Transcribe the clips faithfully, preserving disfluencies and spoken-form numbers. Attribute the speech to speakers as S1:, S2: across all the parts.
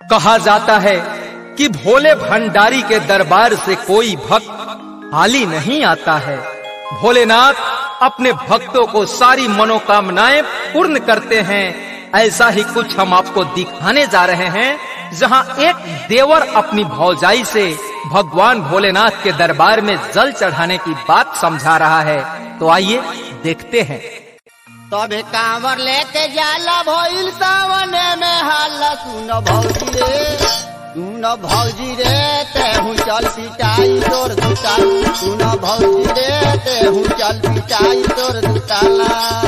S1: कहा जाता है कि भोले भंडारी के दरबार से कोई भक्त खाली नहीं आता है। भोलेनाथ अपने भक्तों को सारी मनोकामनाएं पूर्ण करते हैं। ऐसा ही कुछ हम आपको दिखाने जा रहे हैं, जहां एक देवर अपनी भौजाई से भगवान भोलेनाथ के दरबार में जल चढ़ाने की बात समझा रहा है। तो आइए देखते हैं।
S2: तबे कांवर लेके जाला भइल सावने में हाल सुन भौजी रे, सुन भौजी रे तेहू चल पिटाई तोर दुताल, सुन भौजी रे तेहू चल पिटाई तोर दुताला।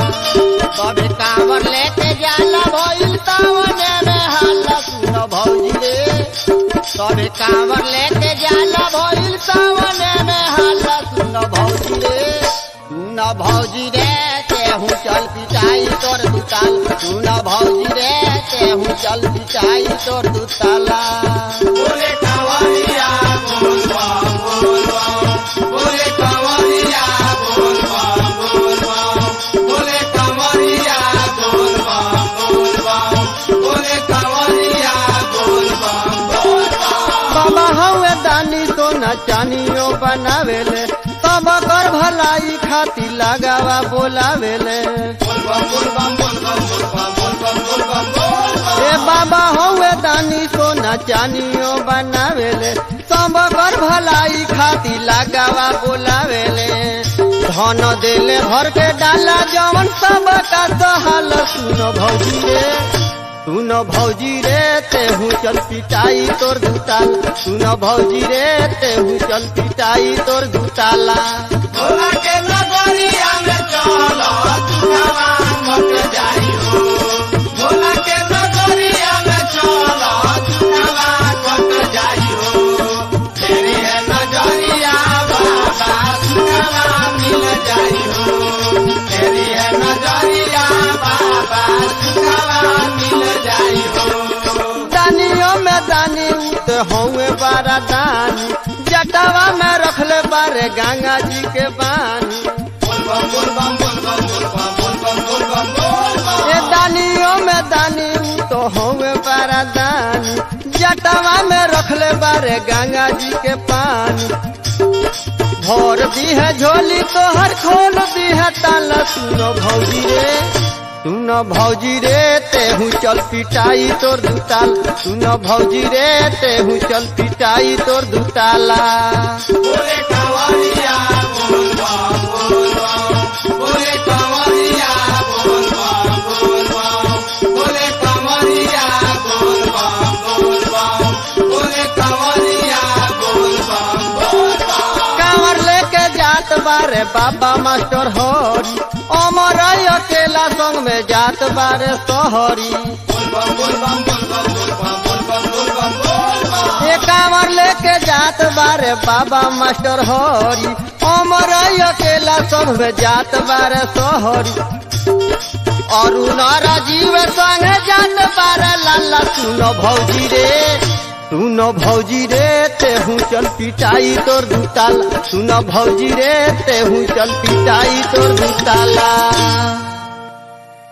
S2: तबे कांवर लेके जाला भइल सावने में हाल सुन भौजी रे, तबे कांवर लेके जाला भइल सावने में हाल सुन भौजी रे, सुन भौजी रे तेहू चल पिटाई तोर दुताल, सुन भौजी रे तेहू चल पिटाई तोर दुताला।
S3: बोले कांवरिया बोल बम बोल बम, बोले कांवरिया बोल बम बोल बम, बोले कांवरिया बोल बम बोल बम, बोले कांवरिया बोल बम बोल बम।
S2: बाबा हवे दानी सोना चानियो बनावेले, सब कर भलाई खाती लगावा बोलावेले।
S3: बोल बम बोल बम बोल बम बोल बम बोल बम बोल बम बोल बम।
S2: ए बाबा हवे दानी सोना चानियो बनावेले, सब कर भलाई खाती लगावा बोलावेले। धन देले भर के डाला जवन सब का दहाल सुन भौजी रे, सुन भौजी रे तेहू चल पिटाई तोर दुताल, सुन भौजी रे तेहू चल पिटाई तोर दुताला।
S3: भोला के नगरिया में चलो दुखावा मट जाई हो, भोला के नगरिया में चलो दुखावा मट जाई हो। तेरी है नजरिया बाबा दुखावा मिल जाई हो, तेरी है नजरिया बाबा दुखावा मिल जाई हो।
S2: दानियों में दानी उते हौवे बारा दानी, जटावा में रखले बारे गंगा जी के पानी।
S3: बोल बम बोल बम बोल बम बोल बम बोल बम बोल बम बोल बम।
S2: ए दानियों में दानी तो हौवे बारा दानी, जटावा में रखले बारे गंगा जी के पानी। भोर दी है झोली तो हर खोल दी है ताला, सुनो भौजी रे, सुन भौजी रे तेहू चल पिटाई तोर दुताल, सुन भौजी रे तेहू चल पिटाई तोर दुताला।
S3: बोले कांवरिया बोल बम बोल बम, बोले कांवरिया बोल बम बोल बम, बोले कांवरिया बोल बम बोल बम, बोले कांवरिया बोल बम बोल बम।
S2: कांवर लेके जात बारे बाबा मास्टर हरी, अमर अकेला संग में जात बारे सोहरी।
S3: बोल बम बोल बम बोल बम बोल बम बोल बम बोल बम बोल बम।
S2: ये कांवर लेके जात बारे बाबा मास्टर हरी, अमर अकेला संग में जात बारे सोहरी। अरुण राजीव संग जात बारे लाला, सुनो भौजी रे, सुनो भौजी रे तेहू चल पिटाई तोर दुताल, सुनो भौजी रे तेहू चल पिटाई तोर दुताला।